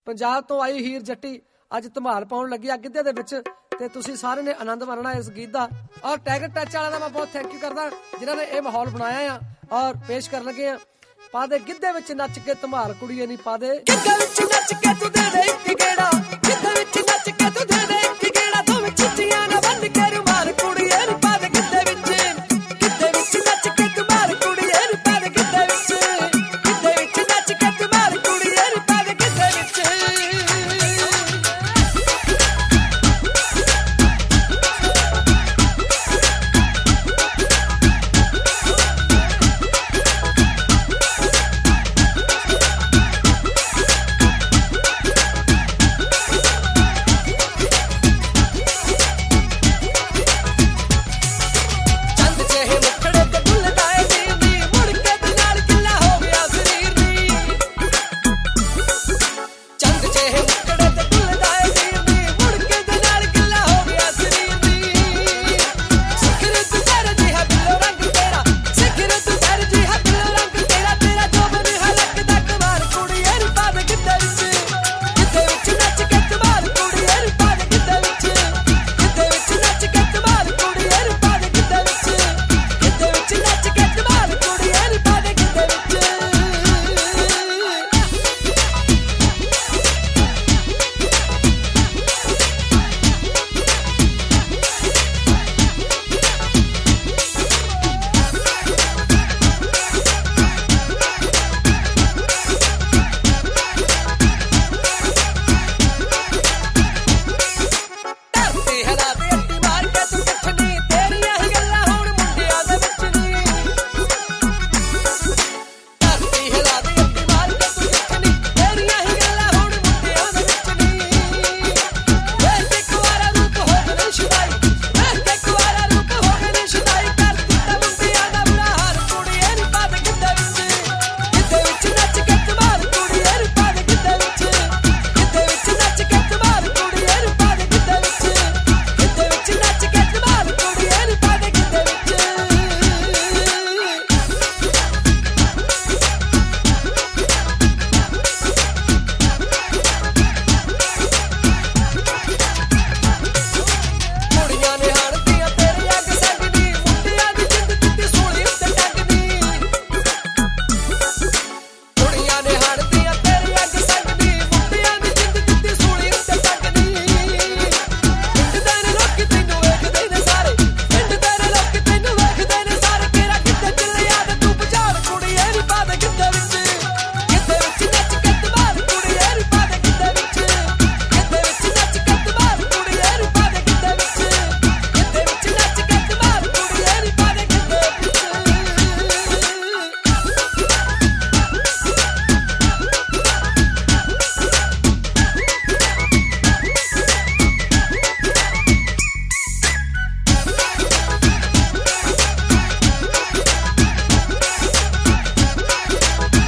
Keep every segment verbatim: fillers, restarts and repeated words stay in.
ਪੰਜਾਬ ਤੋਂ ਆਈ ਹੀਰ ਜੱਟੀ ਅੱਜ ਧਮਾਲ ਪਾਉਣ ਲੱਗੀ ਆ ਗਿੱਧੇ ਦੇ ਵਿੱਚ ਤੇ ਤੁਸੀਂ ਸਾਰੇ ਨੇ ਆਨੰਦ ਮਾਣਨਾ ਇਸ ਗੀਤ ਦਾ। ਔਰ ਟੈਗਰ ਟੱਚ ਵਾਲਿਆਂ ਦਾ ਮੈਂ ਬਹੁਤ ਥੈਂਕ ਯੂ ਕਰਦਾ ਜਿਨ੍ਹਾਂ ਨੇ ਇਹ ਮਾਹੌਲ ਬਣਾਇਆ ਆ ਔਰ ਪੇਸ਼ ਕਰਨ ਲੱਗੇ ਆ। ਪਾ ਦੇ ਗਿੱਧੇ ਵਿੱਚ ਨੱਚ ਕੇ ਧਮਾਲ ਕੁੜੀਏ ਨੀ ਪਾ ਦੇ ਗਿੱਧੇ ਵਿੱਚ ਨੱਚ ਕੇ ਤੂੰ ਦੇ ਦੇ ਇੱਕ ਗੇੜਾ ਗਿੱਧੇ ਵਿੱਚ ਨੱਚ ਕੇ ਤੂੰ ਦੇ ਦੇ ਇੱਕ ਗੇੜਾ ਦੋਵੇਂ ਚਿੱਟੀਆਂ ਨਾ ਬੰਨ ਕੇ ਰੁਮਾਲ ਕੁੜੀਏ ਨੀ ਪਾ ਦੇ ਗਿੱਧੇ ਵਿੱਚ ਗਿੱਧੇ ਵਿੱਚ ਨੱਚ ਕੇ ਧਮਾਲ ਕੁੜੀਏ ਨੀ ਪਾ ਦੇ ਗਿੱਧੇ ਵਿੱਚ ਗਿੱਧੇ ਵਿੱਚ ਨੱਚ ਕੇ ਧਮਾਲ ਕੁੜੀਏ ਨੀ ਪਾ ਦੇ ਗਿੱਧੇ ਵਿੱਚ।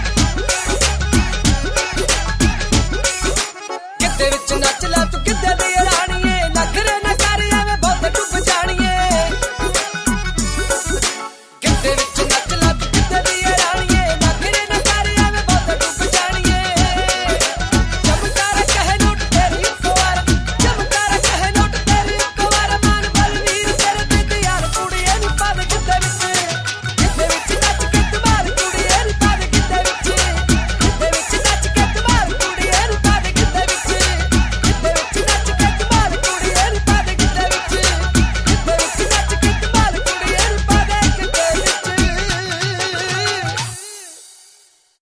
ਨੱਚ ਲਾ ਤੂੰ ਕਿੱਥੇ